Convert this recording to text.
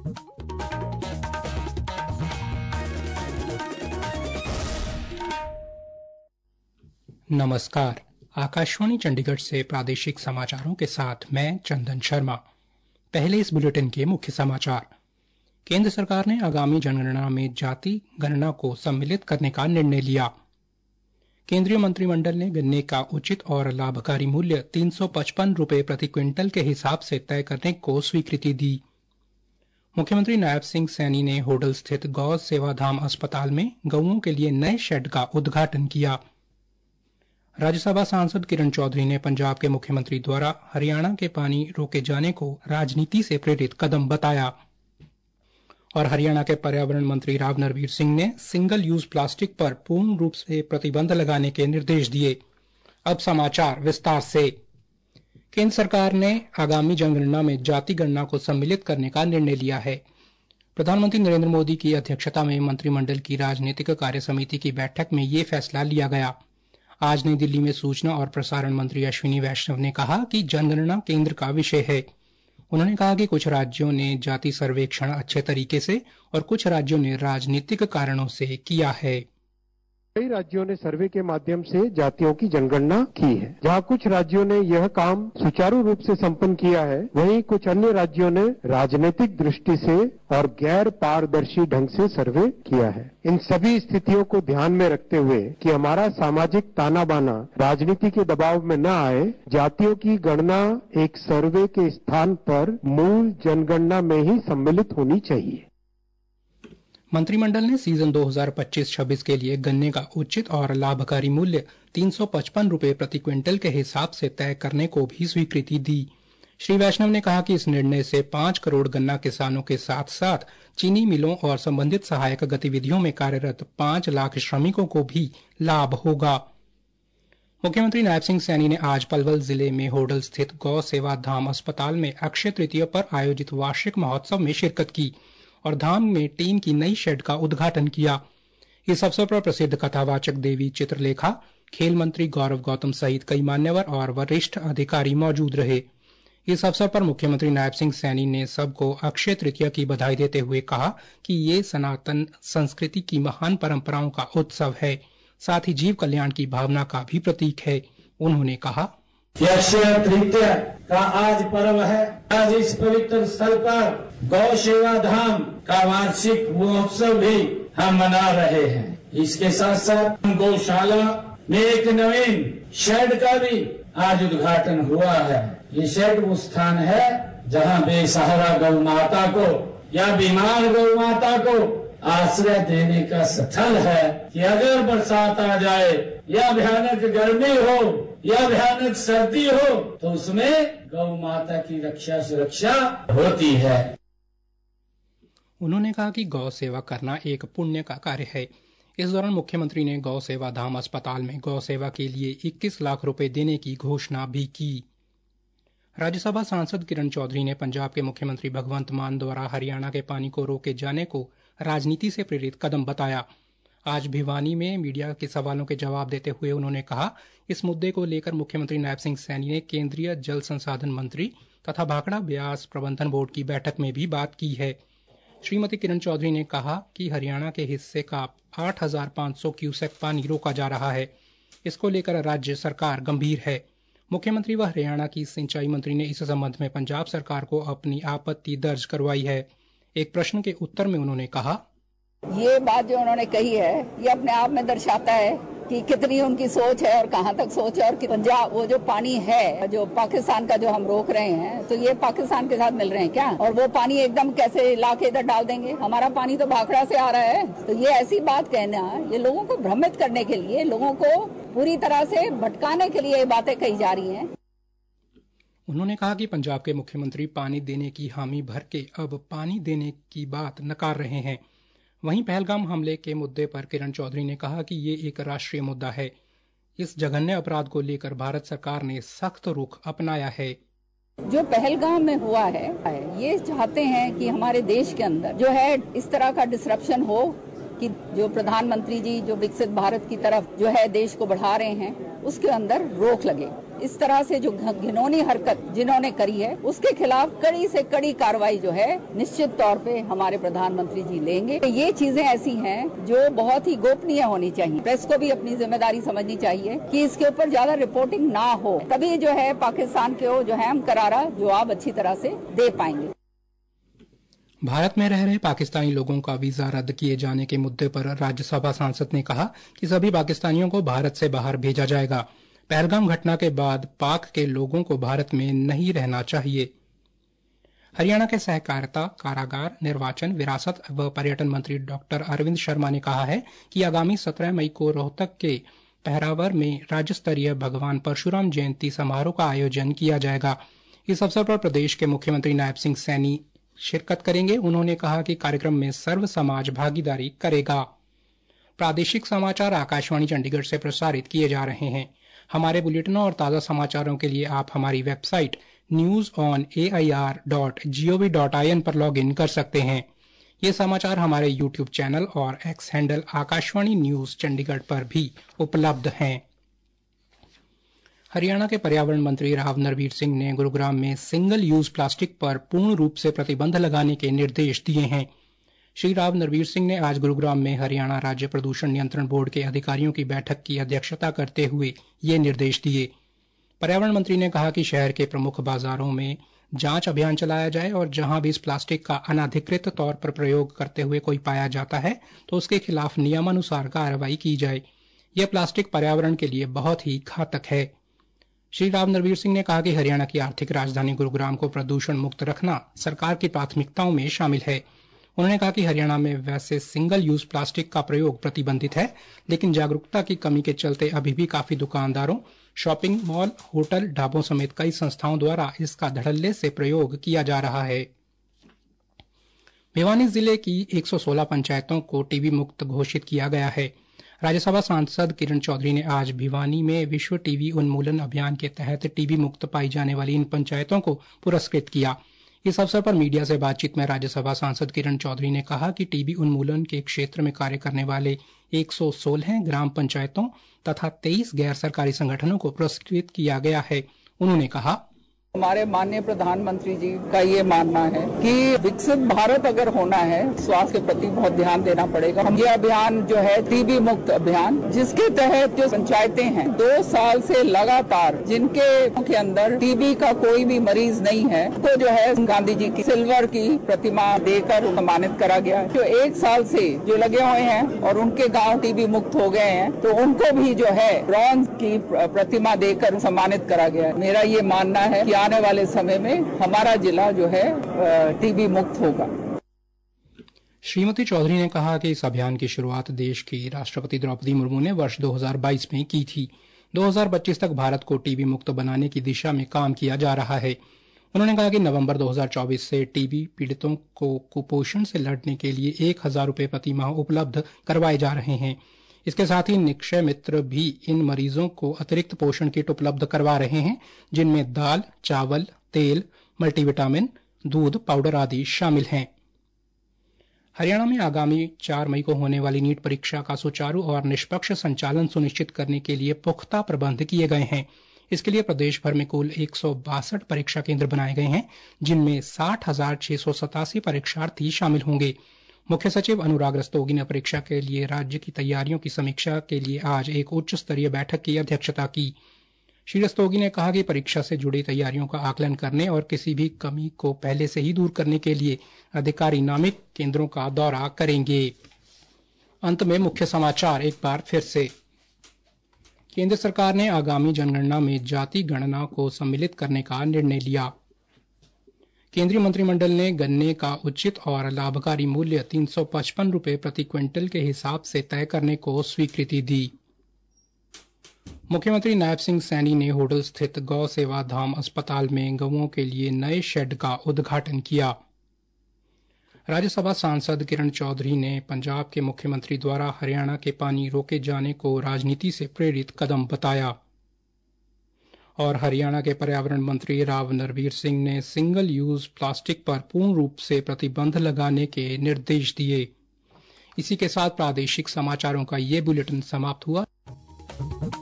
नमस्कार। आकाशवाणी चंडीगढ़ से प्रादेशिक समाचारों के साथ मैं चंदन शर्मा। पहले इस बुलेटिन के मुख्य समाचार। केंद्र सरकार ने आगामी जनगणना में जाति गणना को सम्मिलित करने का निर्णय लिया। केंद्रीय मंत्रिमंडल ने गन्ने का उचित और लाभकारी मूल्य 355 रुपए प्रति क्विंटल के हिसाब से तय करने को स्वीकृति दी। मुख्यमंत्री नायब सिंह सैनी ने होडल स्थित गौ सेवाधाम अस्पताल में गौओं के लिए नए शेड का उद्घाटन किया। राज्यसभा सांसद किरण चौधरी ने पंजाब के मुख्यमंत्री द्वारा हरियाणा के पानी रोके जाने को राजनीति से प्रेरित कदम बताया। और हरियाणा के पर्यावरण मंत्री राव नरवीर सिंह ने सिंगल यूज प्लास्टिक पर पूर्ण रूप से प्रतिबंध लगाने के निर्देश दिए। अब समाचार विस्तार से। केंद्र सरकार ने आगामी जनगणना में जाति गणना को सम्मिलित करने का निर्णय लिया है। प्रधानमंत्री नरेंद्र मोदी की अध्यक्षता में मंत्रिमंडल की राजनीतिक कार्य समिति की बैठक में ये फैसला लिया गया। आज नई दिल्ली में सूचना और प्रसारण मंत्री अश्विनी वैष्णव ने कहा कि जनगणना केंद्र का विषय है। उन्होंने कहा कि कुछ राज्यों ने जाति सर्वेक्षण अच्छे तरीके से और कुछ राज्यों ने राजनीतिक कारणों से किया है। कई राज्यों ने सर्वे के माध्यम से जातियों की जनगणना की है। जहां कुछ राज्यों ने यह काम सुचारू रूप से संपन्न किया है, वहीं कुछ अन्य राज्यों ने राजनीतिक दृष्टि से और गैर पारदर्शी ढंग से सर्वे किया है। इन सभी स्थितियों को ध्यान में रखते हुए कि हमारा सामाजिक ताना बाना राजनीति के दबाव में न आए, जातियों की गणना एक सर्वे के स्थान पर मूल जनगणना में ही सम्मिलित होनी चाहिए। मंत्रिमंडल ने सीजन 2025-26 के लिए गन्ने का उचित और लाभकारी मूल्य 355 रुपए प्रति क्विंटल के हिसाब से तय करने को भी स्वीकृति दी। श्री वैष्णव ने कहा कि इस निर्णय से 5 करोड़ गन्ना किसानों के साथ साथ चीनी मिलों और संबंधित सहायक गतिविधियों में कार्यरत 5 लाख श्रमिकों को भी लाभ होगा। मुख्यमंत्री नायब सिंह सैनी ने आज पलवल जिले में होडल स्थित गौ सेवा धाम अस्पताल में अक्षय तृतीया पर आयोजित वार्षिक महोत्सव में शिरकत की और धाम में टीन की नई शेड का उद्घाटन किया। इस अवसर पर प्रसिद्ध कथावाचक देवी चित्रलेखा, खेल मंत्री गौरव गौतम सहित कई मान्यवर और वरिष्ठ अधिकारी मौजूद रहे। इस अवसर पर मुख्यमंत्री नायब सिंह सैनी ने सबको अक्षय तृतीया की बधाई देते हुए कहा कि ये सनातन संस्कृति की महान परंपराओं का उत्सव है, साथ ही जीव कल्याण की भावना का भी प्रतीक है। उन्होंने कहा, अक्षय तृतीया का आज पर्व है। आज इस पवित्र स्थल पर गौ सेवा धाम का वार्षिक महोत्सव भी हम मना रहे हैं। इसके साथ साथ गौशाला में एक नवीन शेड का भी आज उद्घाटन हुआ है। ये शेड वो स्थान है जहां बेसहारा गौ माता को या बीमार गौ माता को आश्रय देने का स्थल है कि अगर बरसात आ जाए या भयानक गर्मी हो या भयानक सर्दी हो तो उसमें गौ माता की रक्षा सुरक्षा होती है। उन्होंने कहा कि गौ सेवा करना एक पुण्य का कार्य है। इस दौरान मुख्यमंत्री ने गौ सेवा धाम अस्पताल में गौ सेवा के लिए 21 लाख रुपए देने की घोषणा भी की। राज्यसभा सांसद किरण चौधरी ने पंजाब के मुख्यमंत्री भगवंत मान द्वारा हरियाणा के पानी को रोके जाने को राजनीति से प्रेरित कदम बताया। आज भिवानी में मीडिया के सवालों के जवाब देते हुए उन्होंने कहा, इस मुद्दे को लेकर मुख्यमंत्री नायब सिंह सैनी ने केंद्रीय जल संसाधन मंत्री तथा भाखड़ा ब्यास प्रबंधन बोर्ड की बैठक में भी बात की है। श्रीमती किरण चौधरी ने कहा कि हरियाणा के हिस्से का 8,500 क्यूसेक पानी रोका जा रहा है। इसको लेकर राज्य सरकार गंभीर है। मुख्यमंत्री व हरियाणा की सिंचाई मंत्री ने इस संबंध में पंजाब सरकार को अपनी आपत्ति दर्ज करवाई है। एक प्रश्न के उत्तर में उन्होंने कहा, ये बात जो उन्होंने कही है ये अपने आप में दर्शाता है कि कितनी उनकी सोच है और कहाँ तक सोच है। और पंजाब वो जो पानी है जो पाकिस्तान का जो हम रोक रहे हैं तो ये पाकिस्तान के साथ मिल रहे हैं क्या? और वो पानी एकदम कैसे ला के इधर डाल देंगे? हमारा पानी तो भाखड़ा से आ रहा है। तो ये ऐसी बात कहना, ये लोगों को भ्रमित करने के लिए, लोगों को पूरी तरह से भटकाने के लिए ये बातें कही जा रही हैं। उन्होंने कहा कि पंजाब के मुख्यमंत्री पानी देने की हामी भर के अब पानी देने की बात नकार रहे हैं। वहीं पहलगाम हमले के मुद्दे पर किरण चौधरी ने कहा कि ये एक राष्ट्रीय मुद्दा है। इस जघन्य अपराध को लेकर भारत सरकार ने सख्त रुख अपनाया है। जो पहलगाम में हुआ है ये चाहते हैं कि हमारे देश के अंदर जो है इस तरह का डिसरप्शन हो कि जो प्रधानमंत्री जी जो विकसित भारत की तरफ जो है देश को बढ़ा रहे हैं उसके अंदर रोक लगे। इस तरह से जो घिनौनी हरकत जिन्होंने करी है उसके खिलाफ कड़ी से कड़ी कार्रवाई जो है निश्चित तौर पे हमारे प्रधानमंत्री जी लेंगे। ये चीजें ऐसी हैं जो बहुत ही गोपनीय होनी चाहिए। प्रेस को भी अपनी जिम्मेदारी समझनी चाहिए कि इसके ऊपर ज्यादा रिपोर्टिंग ना हो, तभी जो है पाकिस्तान को जो है हम करारा जवाब अच्छी तरह से दे पाएंगे। भारत में रह रहे पाकिस्तानी लोगों का वीजा रद्द किए जाने के मुद्दे पर राज्यसभा सांसद ने कहा कि सभी पाकिस्तानियों को भारत से बाहर भेजा जाएगा। पहलगाम घटना के बाद पाक के लोगों को भारत में नहीं रहना चाहिए। हरियाणा के सहकारिता, कारागार, निर्वाचन, विरासत व पर्यटन मंत्री डॉक्टर अरविंद शर्मा ने कहा है कि आगामी 17 मई को रोहतक के पहरावर में राज्य स्तरीय भगवान परशुराम जयंती समारोह का आयोजन किया जाएगा। इस अवसर पर प्रदेश के मुख्यमंत्री नायब सिंह सैनी शिरकत करेंगे। उन्होंने कहा कि कार्यक्रम में सर्व समाज भागीदारी करेगा। प्रादेशिक समाचार आकाशवाणी चंडीगढ़ से प्रसारित किए जा रहे हैं। हमारे बुलेटिनों और ताज़ा समाचारों के लिए आप हमारी वेबसाइट newsonair.gov.in पर लॉगिन कर सकते हैं। ये समाचार हमारे यूट्यूब चैनल और X handle Akashvani news Chandigarh पर भी उपलब्ध हैं। हरियाणा के पर्यावरण मंत्री राव नरवीर सिंह ने गुरुग्राम में सिंगल यूज प्लास्टिक पर पूर्ण रूप से प्रतिबंध लगाने के निर्देश दिए हैं। श्री राव नरवीर सिंह ने आज गुरुग्राम में हरियाणा राज्य प्रदूषण नियंत्रण बोर्ड के अधिकारियों की बैठक की अध्यक्षता करते हुए ये निर्देश दिए। पर्यावरण मंत्री ने कहा कि शहर के प्रमुख बाजारों में जांच अभियान चलाया जाए और जहां भी इस प्लास्टिक का अनाधिकृत तौर पर प्रयोग करते हुए कोई पाया जाता है तो उसके खिलाफ नियमानुसार कार्रवाई की जाए। यह प्लास्टिक पर्यावरण के लिए बहुत ही घातक है। श्री राव नरवीर सिंह ने कहा कि हरियाणा की आर्थिक राजधानी गुरुग्राम को प्रदूषण मुक्त रखना सरकार की प्राथमिकताओं में शामिल है। उन्होंने कहा कि हरियाणा में वैसे सिंगल यूज प्लास्टिक का प्रयोग प्रतिबंधित है, लेकिन जागरूकता की कमी के चलते अभी भी काफी दुकानदारों, शॉपिंग मॉल, होटल, ढाबों समेत कई संस्थाओं द्वारा इसका धड़ल्ले से प्रयोग किया जा रहा है। भिवानी जिले की 116 पंचायतों को टीबी मुक्त घोषित किया गया है। राज्यसभा सांसद किरण चौधरी ने आज भिवानी में विश्व टीबी उन्मूलन अभियान के तहत टीबी मुक्त पाई जाने वाली इन पंचायतों को पुरस्कृत किया। इस अवसर पर मीडिया से बातचीत में राज्यसभा सांसद किरण चौधरी ने कहा कि टीबी उन्मूलन के क्षेत्र में कार्य करने वाले 116 ग्राम पंचायतों तथा 23 गैर सरकारी संगठनों को पुरस्कृत किया गया है। उन्होंने कहा, हमारे माननीय प्रधानमंत्री जी का ये मानना है कि विकसित भारत अगर होना है स्वास्थ्य के प्रति बहुत ध्यान देना पड़ेगा। हम ये अभियान जो है टीबी मुक्त अभियान, जिसके तहत जो पंचायतें हैं 2 साल से लगातार जिनके अंदर टीबी का कोई भी मरीज नहीं है तो जो है गांधी जी की सिल्वर की प्रतिमा देकर सम्मानित करा गया। जो 1 साल से जो लगे हुए हैं और उनके गाँव टीबी मुक्त हो गए हैं तो उनको भी जो है ब्रॉन्ज की प्रतिमा देकर सम्मानित करा गया। मेरा ये मानना है कि आने वाले समय में हमारा जिला जो है टीबी मुक्त होगा। श्रीमती चौधरी ने कहा कि इस अभियान की शुरुआत देश की राष्ट्रपति द्रौपदी मुर्मू ने वर्ष 2022 में की थी। 2025 तक भारत को टीबी मुक्त बनाने की दिशा में काम किया जा रहा है। उन्होंने कहा कि नवंबर 2024 से टीबी पीड़ितों को कुपोषण से लड़ने के लिए 1000 रुपये प्रति माह उपलब्ध करवाए जा रहे हैं। इसके साथ ही निक्षय मित्र भी इन मरीजों को अतिरिक्त पोषण किट उपलब्ध करवा रहे हैं, जिनमें दाल, चावल, तेल, मल्टीविटामिन, दूध, पाउडर आदि शामिल हैं। हरियाणा में आगामी 4 मई को होने वाली नीट परीक्षा का सुचारू और निष्पक्ष संचालन सुनिश्चित करने के लिए पुख्ता प्रबंध किए गए हैं। इसके लिए प्रदेश भर में कुल 162 परीक्षा केंद्र बनाए गए हैं, जिनमें 60,687 परीक्षार्थी शामिल होंगे। मुख्य सचिव अनुराग रस्तोगी ने परीक्षा के लिए राज्य की तैयारियों की समीक्षा के लिए आज एक उच्च स्तरीय बैठक की अध्यक्षता की। श्री रस्तोगी ने कहा कि परीक्षा से जुड़ी तैयारियों का आकलन करने और किसी भी कमी को पहले से ही दूर करने के लिए अधिकारी नामित केंद्रों का दौरा करेंगे। अंत में मुख्य समाचार एक बार फिर से। केंद्र सरकार ने आगामी जनगणना में जाति गणना को सम्मिलित करने का निर्णय लिया। केंद्रीय मंत्रिमंडल ने गन्ने का उचित और लाभकारी मूल्य 355 रुपये प्रति क्विंटल के हिसाब से तय करने को स्वीकृति दी। मुख्यमंत्री नायब सिंह सैनी ने होडल स्थित गौ सेवा धाम अस्पताल में गौओं के लिए नए शेड का उद्घाटन किया। राज्यसभा सांसद किरण चौधरी ने पंजाब के मुख्यमंत्री द्वारा हरियाणा के पानी रोके जाने को राजनीति से प्रेरित कदम बताया। और हरियाणा के पर्यावरण मंत्री राव नरवीर सिंह ने सिंगल यूज प्लास्टिक पर पूर्ण रूप से प्रतिबंध लगाने के निर्देश दिए। इसी के साथ प्रादेशिक समाचारों का ये बुलेटिन समाप्त हुआ।